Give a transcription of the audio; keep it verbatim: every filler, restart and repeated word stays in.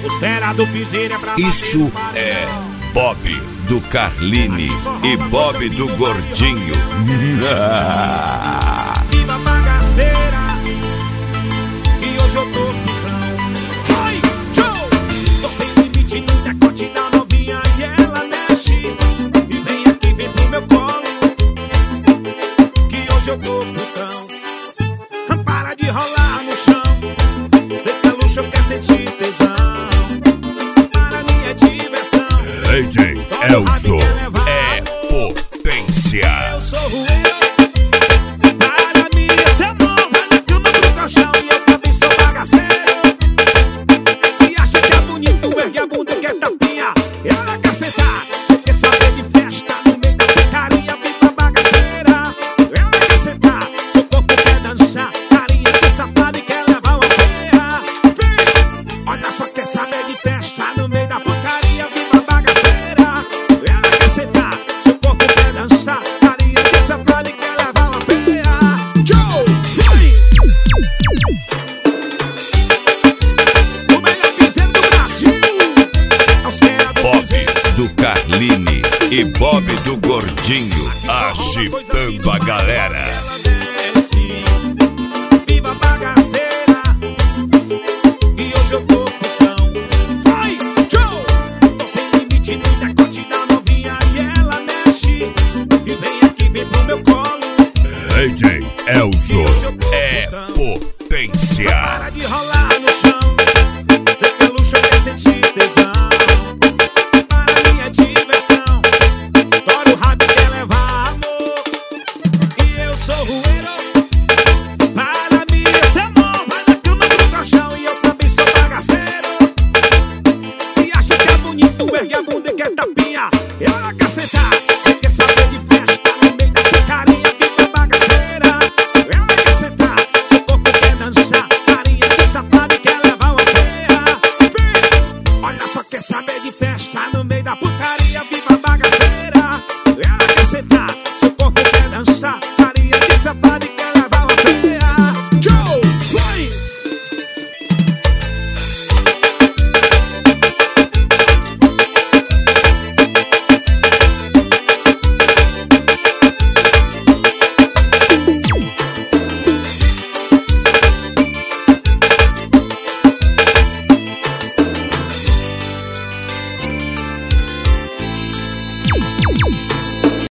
Costela do piseiro é pra Isso é Bob do Carline e Bob do Gordinho. Viva bagaceira, e hoje eu tô picão. Oi, tchau! Tô sem limite no decote da novinha e ela mexe. E vem aqui, vem pro meu colo, que hoje eu tô putão. Para de rolar no chão, cê quer luxo, quer sentir tesão. Para mim é diversão. A J Elzo é potência. Eu sou o eu. Para mim esse amor vai na cama do colchão e eu também sou bagaceiro. Se acha que é bonito, ergue a bunda que é tapinha. Ela quer sentar, você quer saber de festa no meio da picaria, viva bagaceira. Ela quer sentar, seu corpo quer dançar, carinha de safado e quer levar uma feia. Vem, olha só, quer saber de festa no meio da porcaria, viva bagaceira. Ela quer sentar, seu corpo quer dançar, carinha de safado e quer levar uma feia. Joe, vem! O melhor piseiro do Brasil. Bob do Carline e Bob do Gordinho agitando a galera.